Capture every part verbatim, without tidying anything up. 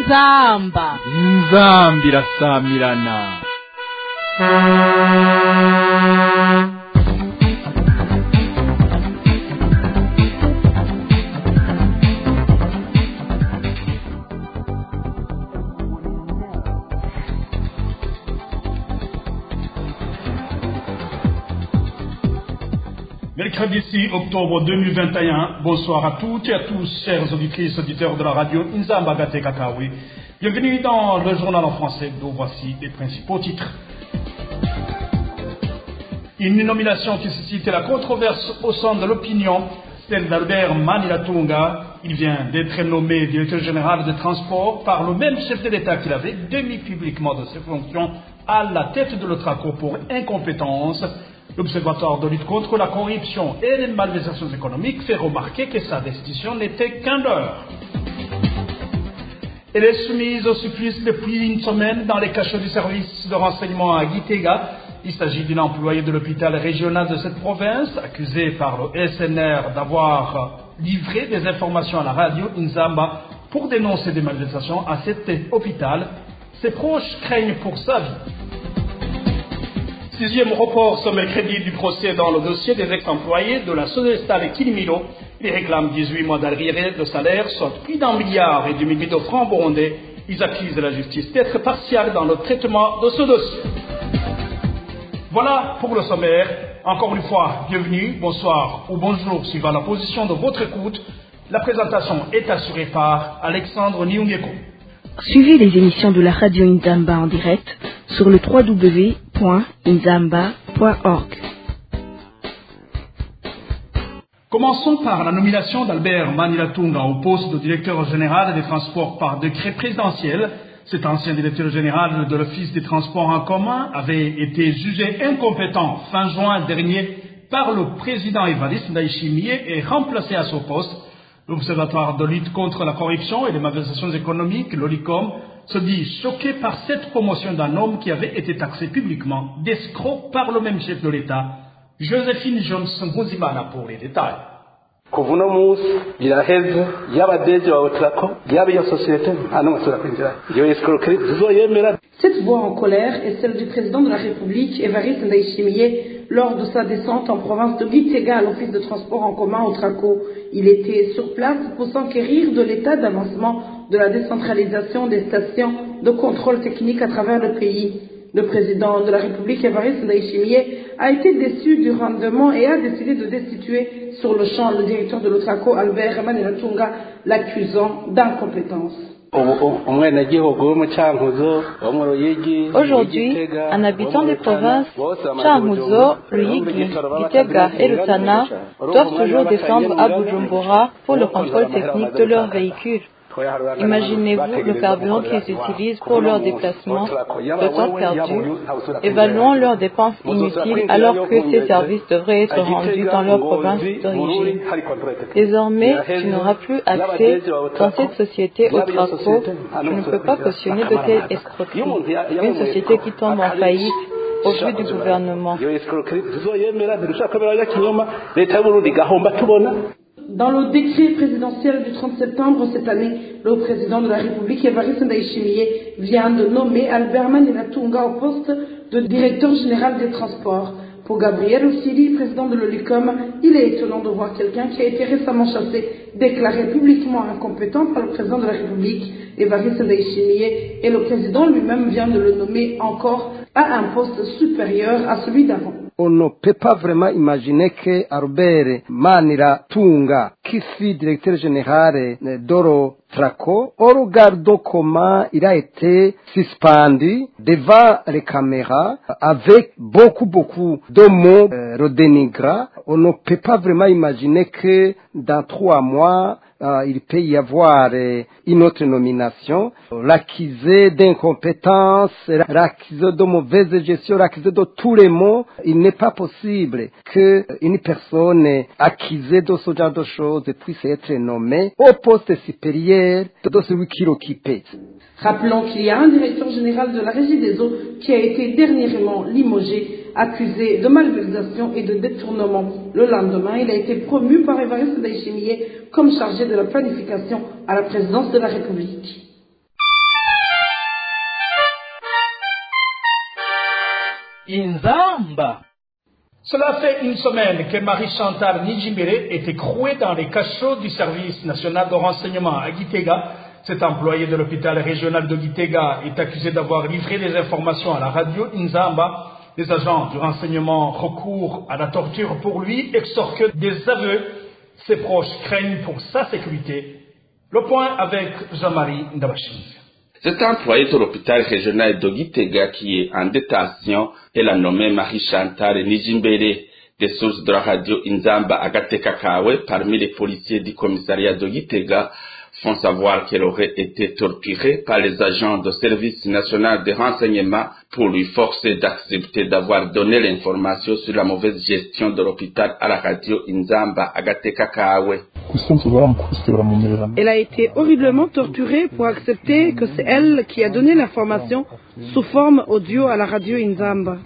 inzamba inzamba irasamirana. Mercredi six octobre deux mille vingt et un, bonsoir à toutes et à tous, chers auditrices, auditeurs de la radio Inzamba Gate Kakawi. Bienvenue dans le journal en français, dont voici les principaux titres. Une nomination qui suscite la controverse au sein de l'opinion, celle d'Albert Manilatunga. Il vient d'être nommé directeur général des transports par le même chef de l'État qu'il avait démis publiquement de ses fonctions à la tête de l'Otraco pour incompétence. L'Observatoire de lutte contre la corruption et les malversations économiques fait remarquer que sa destitution n'était qu'un leurre. Elle est soumise au supplice depuis une semaine dans les cachots du service de renseignement à Gitega. Il s'agit d'une employée de l'hôpital régional de cette province, accusée par le S N R d'avoir livré des informations à la radio Inzamba pour dénoncer des malversations à cet hôpital. Ses proches craignent pour sa vie. Sixième report ce mercredi du procès dans le dossier des ex-employés de la Sodestale Kilimilo. Ils réclament dix-huit mois d'arriérés de salaire, soit plus d'un milliard et demi de francs burundais. Ils accusent la justice d'être partiale dans le traitement de ce dossier. Voilà pour le sommaire. Encore une fois, bienvenue, bonsoir ou bonjour suivant la position de votre écoute. La présentation est assurée par Alexandre Niungeko. Suivez les émissions de la radio Inzamba en direct sur le w w w point inzamba point org. Commençons par la nomination d'Albert Manilatunga au poste de directeur général des transports par décret présidentiel. Cet ancien directeur général de l'Office des transports en commun avait été jugé incompétent fin juin dernier par le président Évariste Ndayishimiye et remplacé à son poste. L'Observatoire de lutte contre la corruption et les malversations économiques, l'OLICOM, se dit choqué par cette promotion d'un homme qui avait été taxé publiquement d'escroc par le même chef de l'État. Joséphine Johnson Buzimana pour les détails. kuva uno munsi biraheze yaba deje wa Otraco yaba iyo société nta n'umwe ashobora kwinjira iyo escroquerie tuzoyemera. Cette voix en colère est celle du président de la République, Évariste Ndayishimiye, lors de sa descente en province de Gitega à l'office de transport en commun Otraco. Il était sur place pour s'enquérir de l'état d'avancement de la décentralisation des stations de contrôle technique à travers le pays. Le président de la République, Évariste Ndayishimiye, a été déçu du rendement et a décidé de destituer sur le champ le directeur de l'Otraco, Albert Manilatunga, l'accusant d'incompétence. Aujourd'hui, un habitant des provinces, Changuzo, Ruyigi, Gitega et Rutana doivent toujours descendre à Bujumbura pour le contrôle technique de leurs véhicules. Imaginez-vous le carburant qu'ils utilisent pour leurs déplacements, le temps perdu. Évaluons leurs dépenses inutiles alors que ces services devraient être rendus dans leur province d'origine. Désormais, tu n'auras plus accès dans cette société au Traco. Je ne peux pas cautionner de telles escroqueries. Une société qui tombe en faillite au vu du gouvernement. Dans le décret présidentiel du trente septembre cette année, le président de la République, Évariste Ndayishimiye, vient de nommer Albert Manilatunga au poste de directeur général des transports. Pour Gabriel Ossiri, président de l'OLICOM, il est étonnant de voir quelqu'un qui a été récemment chassé, déclaré publiquement incompétent par le président de la République, Évariste Ndayishimiye, et le président lui-même vient de le nommer encore à un poste supérieur à celui d'avant. On ne peut pas vraiment imaginer que Albert Manilatunga, qui fut directeur général d'Oro Traco, au regard de comment il a été suspendu devant les caméras avec beaucoup, beaucoup de mots euh, redénigrants. On ne peut pas vraiment imaginer que dans trois mois, euh, il peut y avoir euh, une autre nomination. L'accusé d'incompétence, l'accusé de mauvaise gestion, l'accusé de tous les mots. Il n'est pas possible qu'une personne accusée de ce genre de choses puisse être nommée au poste supérieur de celui qui l'occupait. Rappelons qu'il y a un directeur général de la Régie des eaux qui a été dernièrement limogé, accusé de malversation et de détournement. Le lendemain, il a été promu par Évariste Ndayishimiye comme chargé de la planification à la présidence de la République. Inzamba. Cela fait une semaine que Marie-Chantal Nijimbere est écrouée dans les cachots du service national de renseignement à Gitega. Cet employé de l'hôpital régional de Gitega est accusé d'avoir livré des informations à la radio Inzamba. Les agents du renseignement recourent à la torture pour lui, extorquent des aveux. Ses proches craignent pour sa sécurité. Le point avec Jean-Marie Ndabashing. Cet employé de l'hôpital régional de Gitega qui est en détention est la nommée Marie-Chantal Nijimbere. Des sources de la radio Inzamba à Gateka-Kawe, parmi les policiers du commissariat de Gitega, font savoir qu'elle aurait été torturée par les agents du service national de renseignement pour lui forcer d'accepter d'avoir donné l'information sur la mauvaise gestion de l'hôpital à la radio Inzamba à Gateka-Kawe. Elle a été horriblement torturée pour accepter que c'est elle qui a donné l'information sous forme audio à la radio Inzamba.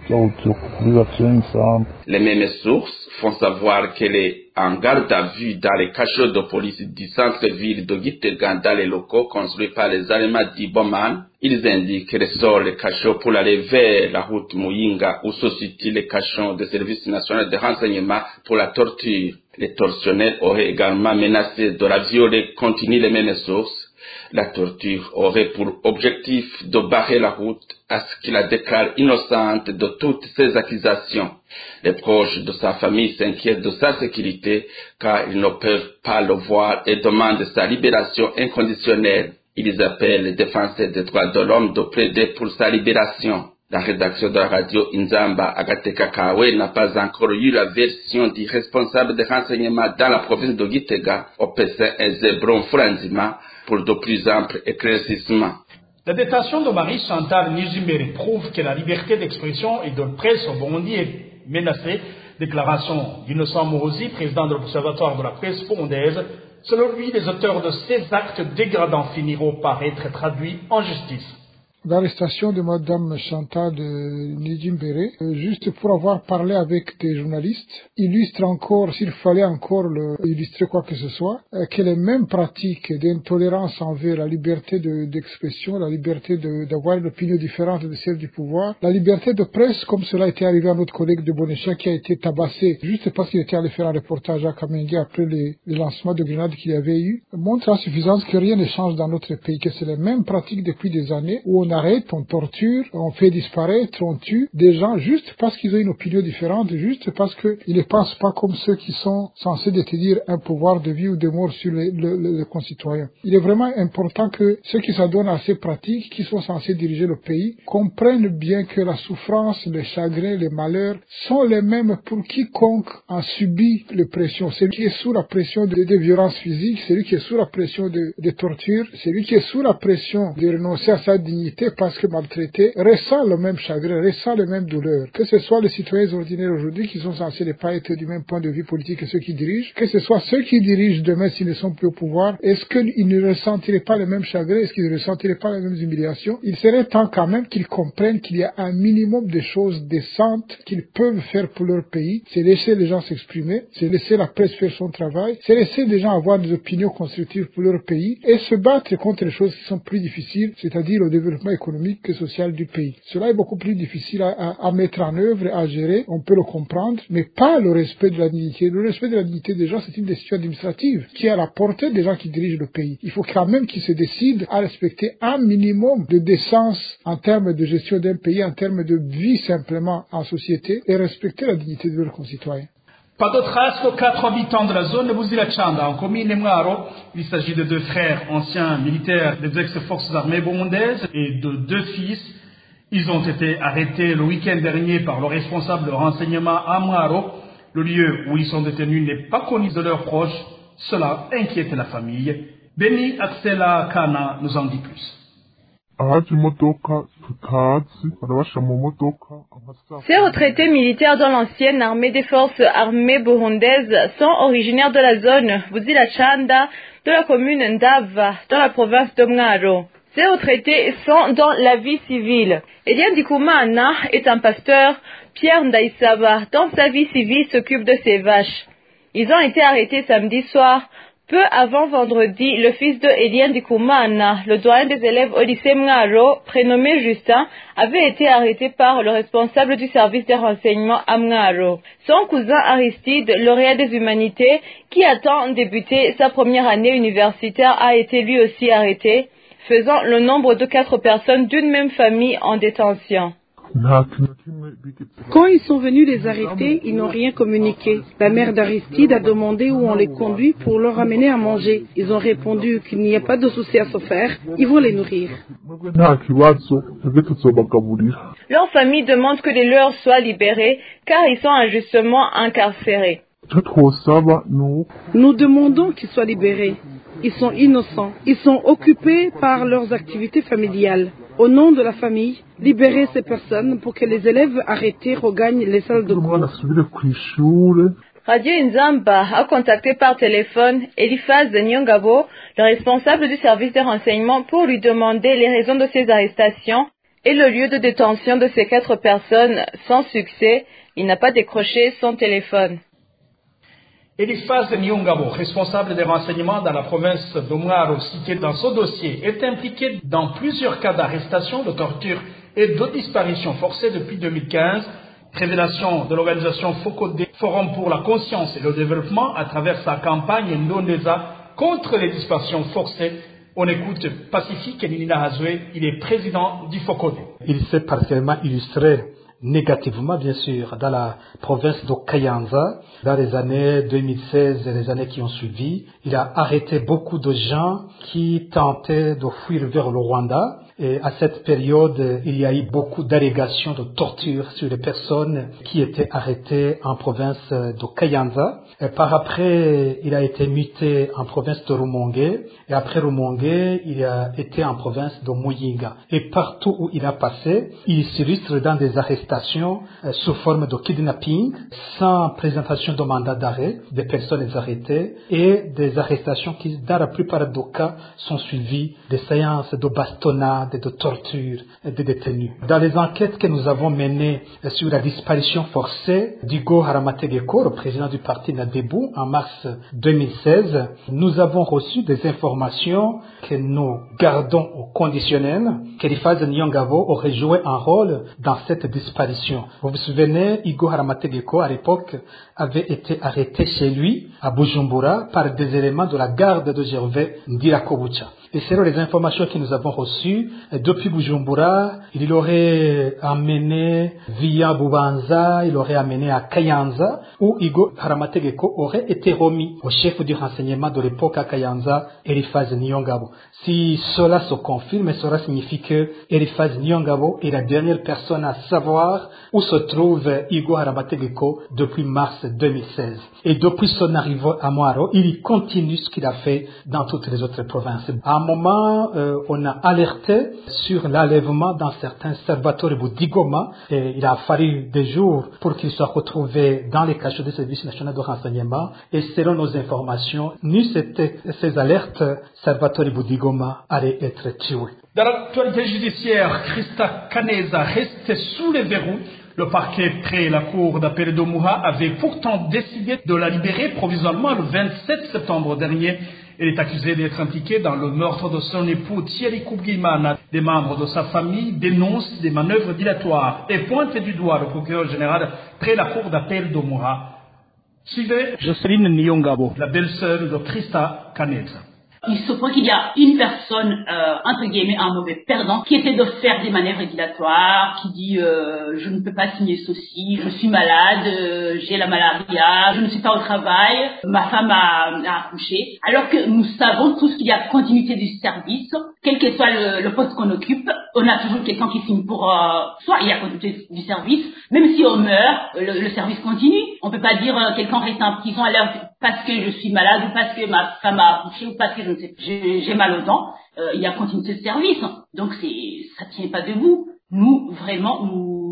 Les mêmes sources font savoir qu'elle est en garde à vue dans les cachots de police du centre-ville de Gitega dans les locaux construits par les Allemands d'Iboman. Ils indiquent qu'elle sort les cachots pour aller vers la route Muyinga où se situent les cachots du service national de renseignement pour la torture. Les tortionnaires auraient également menacé de la violer, continuent les mêmes sources. La torture aurait pour objectif de barrer la route à ce qu'il la déclare innocente de toutes ces accusations. Les proches de sa famille s'inquiètent de sa sécurité car ils ne peuvent pas le voir et demandent sa libération inconditionnelle. Ils appellent les défenseurs des droits de l'homme de plaider pour sa libération. La rédaction de la radio Inzamba à Gateka-Kawe n'a pas encore eu la version du responsable des renseignements dans la province de Gitega, O P C Ezebron Fulanzima, pour de plus amples éclaircissements. La détention de Marie-Chantal Nijimbere prouve que la liberté d'expression et de presse au Burundi est menacée. Déclaration d'Innocent Morosi, président de l'Observatoire de la presse burundaise. Selon lui, les auteurs de ces actes dégradants finiront par être traduits en justice. L'arrestation de Madame Chantal Nijimbere, euh, juste pour avoir parlé avec des journalistes, illustre encore, s'il fallait encore le, illustrer quoi que ce soit, euh, que les mêmes pratiques d'intolérance envers la liberté de, d'expression, la liberté de, d'avoir une opinion différente de celle du pouvoir, la liberté de presse, comme cela a été arrivé à notre collègue de Bonécha qui a été tabassé juste parce qu'il était allé faire un reportage à Kamenge après les, les lancements de grenades qu'il y avait eu, montre à suffisance que rien ne change dans notre pays, que c'est les mêmes pratiques depuis des années où on arrête, on torture, on fait disparaître, on tue des gens juste parce qu'ils ont une opinion différente, juste parce qu'ils ne pensent pas comme ceux qui sont censés détenir un pouvoir de vie ou de mort sur les, les, les concitoyens. Il est vraiment important que ceux qui s'adonnent à ces pratiques, qui sont censés diriger le pays, comprennent bien que la souffrance, les chagrins, les malheurs sont les mêmes pour quiconque a subi les pressions. Celui qui est sous la pression de, de violences physiques, celui qui est sous la pression de, de torture, celui qui est sous la pression de renoncer à sa dignité parce que maltraité, ressent le même chagrin, ressent les mêmes douleurs. Que ce soit les citoyens ordinaires aujourd'hui qui sont censés ne pas être du même point de vue politique que ceux qui dirigent, que ce soit ceux qui dirigent demain s'ils ne sont plus au pouvoir, est-ce qu'ils ne ressentiraient pas le même chagrin, est-ce qu'ils ne ressentiraient pas les mêmes humiliations? Il serait temps quand même qu'ils comprennent qu'il y a un minimum de choses décentes qu'ils peuvent faire pour leur pays, c'est laisser les gens s'exprimer, c'est laisser la presse faire son travail, c'est laisser les gens avoir des opinions constructives pour leur pays et se battre contre les choses qui sont plus difficiles, c'est-à-dire le développement économique et social du pays. Cela est beaucoup plus difficile à, à, à mettre en œuvre et à gérer, on peut le comprendre, mais pas le respect de la dignité. Le respect de la dignité des gens, c'est une décision administrative qui est à la portée des gens qui dirigent le pays. Il faut quand même qu'ils se décident à respecter un minimum de décence en termes de gestion d'un pays, en termes de vie simplement en société et respecter la dignité de leurs concitoyens. Pas de traces de quatre habitants de la zone de Buzira-Chanda, en commune Mwaro. Il s'agit de deux frères anciens militaires des ex-forces armées burundaises et de deux fils. Ils ont été arrêtés le week-end dernier par le responsable de renseignement à Mwaro. Le lieu où ils sont détenus n'est pas connu de leurs proches. Cela inquiète la famille. Beni Axela Kana nous en dit plus. Ces retraités militaires dans l'ancienne armée des forces armées burundaises sont originaires de la zone Buzira-Chanda de la commune Ndava dans la province de Mwaro. Ces retraités sont dans la vie civile. Elian Dikumana est un pasteur, Pierre Ndaïsaba dans sa vie civile s'occupe de ses vaches. Ils ont été arrêtés samedi soir Peu avant vendredi, le fils de Elian Ndikumana, le doyen des élèves au lycée Mwaro, prénommé Justin, avait été arrêté par le responsable du service des renseignements à Mwaro. Son cousin Aristide, lauréat des humanités, qui attend de débuter sa première année universitaire, a été lui aussi arrêté, faisant le nombre de quatre personnes d'une même famille en détention. Quand ils sont venus les arrêter, ils n'ont rien communiqué. La mère d'Aristide a demandé où on les conduit pour leur amener à manger. Ils ont répondu qu'il n'y a pas de souci à se faire, ils vont les nourrir. Leur famille demande que les leurs soient libérés car ils sont injustement incarcérés. Nous demandons qu'ils soient libérés. Ils sont innocents. Ils sont occupés par leurs activités familiales. Au nom de la famille, libérez ces personnes pour que les élèves arrêtés regagnent les salles de cours. Radio Inzamba a contacté par téléphone Eliphaz Nyongabo, le responsable du service de renseignement, pour lui demander les raisons de ces arrestations et le lieu de détention de ces quatre personnes. Sans succès, il n'a pas décroché son téléphone. Eliphaz Nyongabo, responsable des renseignements dans la province de Mwaro, cité dans ce dossier, est impliqué dans plusieurs cas d'arrestation, de torture et de disparition forcée depuis deux mille quinze. Révélation de l'organisation Focodé, Forum pour la conscience et le développement, à travers sa campagne Ndondeza contre les disparitions forcées. On écoute Pacifique Nina Hazoué, il est président du Focodé. Il s'est partiellement illustré négativement, bien sûr, dans la province de Kayanza, dans les années deux mille seize et les années qui ont suivi. Il a arrêté beaucoup de gens qui tentaient de fuir vers le Rwanda. Et à cette période, il y a eu beaucoup d'allégations de torture sur les personnes qui étaient arrêtées en province de Kayanza. Et par après, il a été muté en province de Rumongue. Et après Rumongue, il a été en province de Muyinga. Et partout où il a passé, il s'illustre dans des arrestations euh, sous forme de kidnapping, sans présentation de mandat d'arrêt des personnes arrêtées, et des arrestations qui, dans la plupart des cas, sont suivies des séances de bastonnade, de torture des détenus. Dans les enquêtes que nous avons menées sur la disparition forcée d'Hugo Haramategeko, le président du parti Nadebou, en mars deux mille seize, nous avons reçu des informations que nous gardons au conditionnel, qu'Eliphaz Nyongabo aurait joué un rôle dans cette disparition. Vous vous souvenez, Hugo Haramategeko, à l'époque, avait été arrêté chez lui, à Bujumbura, par des éléments de la garde de Gervais Ndirakobucha. Et selon les informations que nous avons reçues, depuis Bujumbura, il l'aurait amené via Bubanza, il l'aurait amené à Kayanza, où Hugo Haramategeko aurait été remis au chef du renseignement de l'époque à Kayanza, Eliphaz Nyongabo. Si cela se confirme, cela signifie que Eliphaz Nyongabo est la dernière personne à savoir où se trouve Hugo Haramategeko depuis mars deux mille seize. Et depuis son arrivée à Mwaro, il continue ce qu'il a fait dans toutes les autres provinces. À un moment, euh, on a alerté sur l'enlèvement d'un certain Salvatore Budigoma, et il a fallu des jours pour qu'il soit retrouvé dans les cachots du service national de renseignement. Et selon nos informations, n'eussent été ces alertes, Salvatore Budigoma allait être tué. Dans l'actualité judiciaire, Christa Kaneza restait sous les verrous. Le parquet près la cour d'appel de Muha avait pourtant décidé de la libérer provisoirement le vingt-sept septembre dernier. Elle est accusée d'être impliquée dans le meurtre de son époux Thierry Koubguimana. Des membres de sa famille dénoncent des manœuvres dilatoires et pointent du doigt le procureur général près la cour d'appel de Muha. Suivez Jocelyne Nyongabo, la belle-sœur de Christa Kaneza. Il se peut qu'il y a une personne, euh, entre guillemets, un mauvais perdant, qui essaie de faire des manœuvres dilatoires, qui dit euh, je ne peux pas signer ceci, je suis malade, euh, j'ai la malaria, je ne suis pas au travail, ma femme a, a accouché. Alors que nous savons tous qu'il y a continuité du service, quel que soit le, le poste qu'on occupe, on a toujours quelqu'un qui signe pour... Euh, soit il y a continuité du service, même si on meurt, le, le service continue. On ne peut pas dire euh, quelqu'un reste en prison alors parce que je suis malade ou parce que ma femme a accouché ou parce que je ne sais, j'ai, j'ai mal aux dents. Euh, il y a continuité de service. Donc c'est, ça tient pas debout. Nous, vraiment, nous,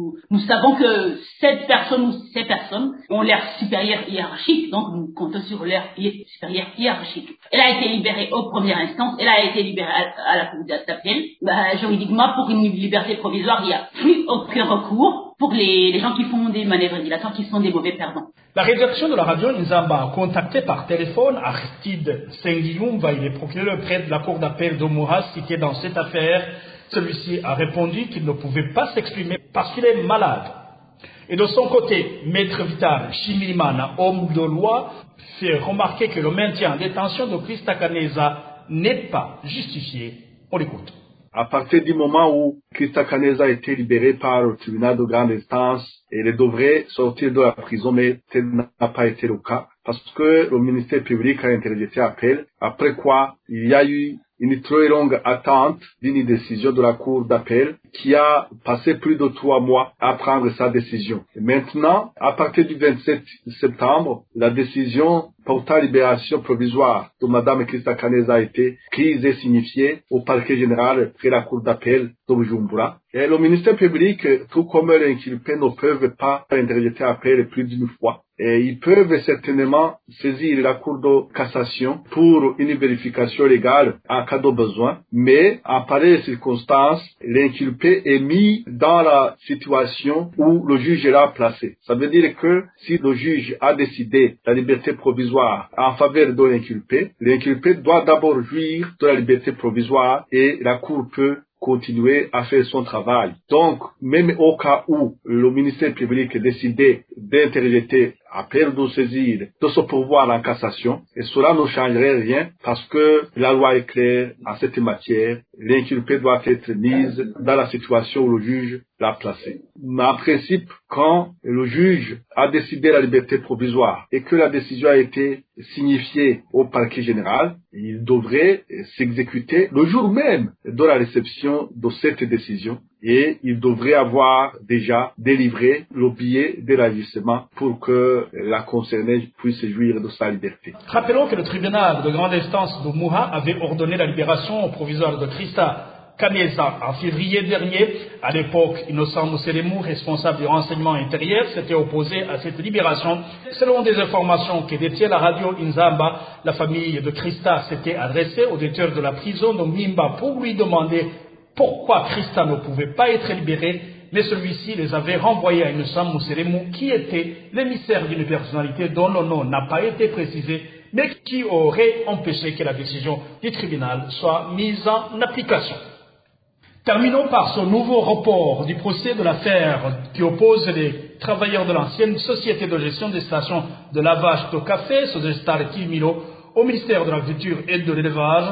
nous, nous savons que cette personne ou ces personnes ont l'air supérieur hiérarchique, donc nous comptons sur leur supérieur hiérarchique. Elle a été libérée aux premières instances, elle a été libérée à, à la cour d'appel. Bah, juridiquement, pour une liberté provisoire, il n'y a plus aucun recours pour les, les gens qui font des manœuvres dilatoires, qui sont des mauvais perdants. La rédaction de la radio Nzamba a contacté par téléphone Aristide Sengiumva, il est procureur près de la cour d'appel d'Omuha cité dans cette affaire. Celui-ci a répondu qu'il ne pouvait pas s'exprimer parce qu'il est malade. Et de son côté, Maître Vital Chimilimana, homme de loi, fait remarquer que le maintien en détention de Christa Kaneza n'est pas justifié. On l'écoute. À partir du moment où Christa Kaneza a été libérée par le tribunal de grande instance, elle devrait sortir de la prison, mais tel n'a pas été le cas, parce que le ministère public a interjeté appel, après quoi il y a eu une très longue attente d'une décision de la cour d'appel qui a passé plus de trois mois à prendre sa décision. Et maintenant, à partir du vingt-sept septembre, la décision portant libération provisoire de Madame Christa Kaneza a été prise et signifiée au parquet général de la cour d'appel de Bujumbura. Et le ministère public, tout comme l'inculpé, ne peuvent pas interjeter appel plus d'une fois. Et ils peuvent certainement saisir la cour de cassation pour une vérification légale en cas de besoin, mais en pareille circonstance, l'inculpé est mis dans la situation où le juge l'a placé. Ça veut dire que si le juge a décidé la liberté provisoire en faveur de l'inculpé, l'inculpé doit d'abord jouir de la liberté provisoire et la cour peut continuer à faire son travail. Donc, même au cas où le ministère public décidait d'interjeter appel de saisir de ce pouvoir en cassation, et cela ne changerait rien parce que la loi est claire en cette matière. L'inculpé doit être mis dans la situation où le juge l'a placé. Mais en principe, quand le juge a décidé la liberté provisoire et que la décision a été signifiée au parquet général, il devrait s'exécuter le jour même de la réception de cette décision. Et il devrait avoir déjà délivré le billet d'élargissement pour que la concernée puisse jouir de sa liberté. Rappelons que le tribunal de grande instance de Muha avait ordonné la libération provisoire de Christa Kaneza en février dernier. À l'époque, Innocent Mousselemou, responsable du renseignement intérieur, s'était opposé à cette libération. Selon des informations que détient la radio Nzamba, la famille de Christa s'était adressée au directeur de la prison de Mimba pour lui demander pourquoi Christa ne pouvait pas être libérée, mais celui-ci les avait renvoyés à Innocent Mousselemou, qui était l'émissaire d'une personnalité dont le nom n'a pas été précisé, mais qui aurait empêché que la décision du tribunal soit mise en application. Terminons par ce nouveau report du procès de l'affaire qui oppose les travailleurs de l'ancienne société de gestion des stations de lavage de café, Sodestar Kilmilo, au ministère de l'Agriculture et de l'Élevage.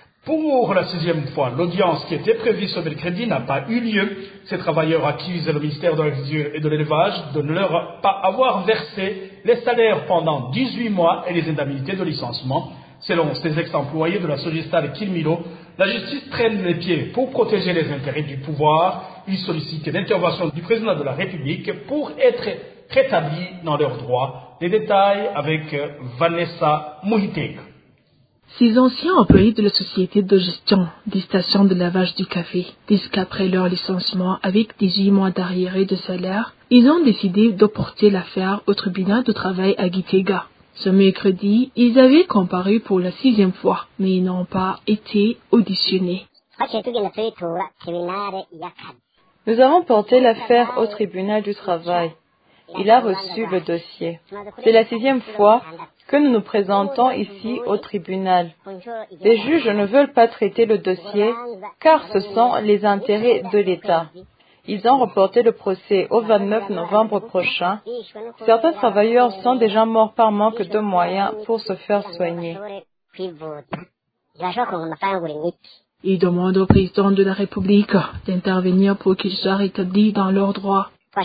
Pour la sixième fois, l'audience qui était prévue ce mercredi n'a pas eu lieu. Ces travailleurs accusent le ministère de l'Agriculture et de l'Élevage de ne leur pas avoir versé les salaires pendant dix-huit mois et les indemnités de licenciement. Selon ces ex-employés de la Sodestar Kilmilo, la justice traîne les pieds pour protéger les intérêts du pouvoir. Ils sollicitent l'intervention du président de la République pour être rétablis dans leurs droits. Les détails avec Vanessa Mouhitega. Ces anciens employés de la société de gestion des stations de lavage du café disent qu'après leur licenciement avec dix-huit mois d'arriérés de salaire, ils ont décidé de porter l'affaire au tribunal de travail à Gitega. Ce mercredi, ils avaient comparu pour la sixième fois, mais ils n'ont pas été auditionnés. Nous avons porté l'affaire au tribunal du travail. Il a reçu le dossier. C'est la sixième fois que nous nous présentons ici au tribunal. Les juges ne veulent pas traiter le dossier car ce sont les intérêts de l'État. Ils ont reporté le procès au vingt-neuf novembre prochain. Certains travailleurs sont déjà morts par manque de moyens pour se faire soigner. Ils demandent au président de la République d'intervenir pour qu'ils soient rétablis dans leurs droits.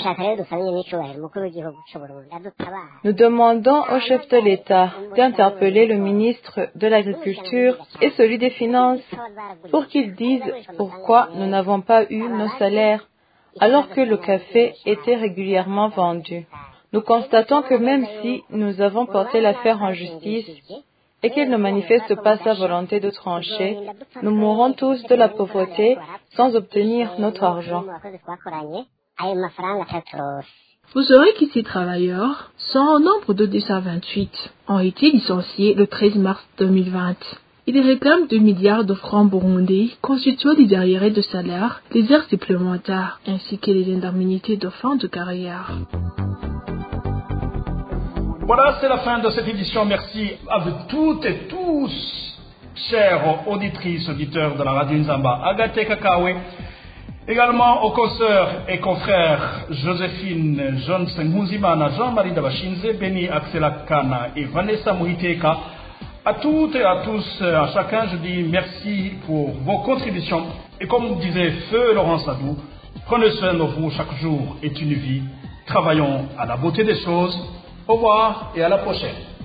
Nous demandons au chef de l'État d'interpeller le ministre de l'Agriculture et celui des Finances pour qu'ils disent pourquoi nous n'avons pas eu nos salaires alors que le café était régulièrement vendu. Nous constatons que même si nous avons porté l'affaire en justice et qu'il ne manifeste pas sa volonté de trancher, nous mourrons tous de la pauvreté sans obtenir notre argent. Vous saurez que ces travailleurs sont au nombre de deux cent vingt-huit, ont été licenciés le treize mars deux mille vingt. Ils réclament deux milliards de francs burundais constituant des arriérés de salaire, les heures supplémentaires ainsi que les indemnités de fin de carrière. Voilà, c'est la fin de cette édition. Merci à vous toutes et tous, chères auditrices, auditeurs de la radio Nzamba, Agathe Kakawe, également aux consoeurs et confrères Joséphine Johnson Mouzimana, Jean-Marie Dabashinze, Béni Akselakana et Vanessa Mouiteka. À toutes et à tous, à chacun, je dis merci pour vos contributions. Et comme disait Feu Laurent Sadou, prenez soin de vous, chaque jour est une vie. Travaillons à la beauté des choses. Au revoir et à la prochaine.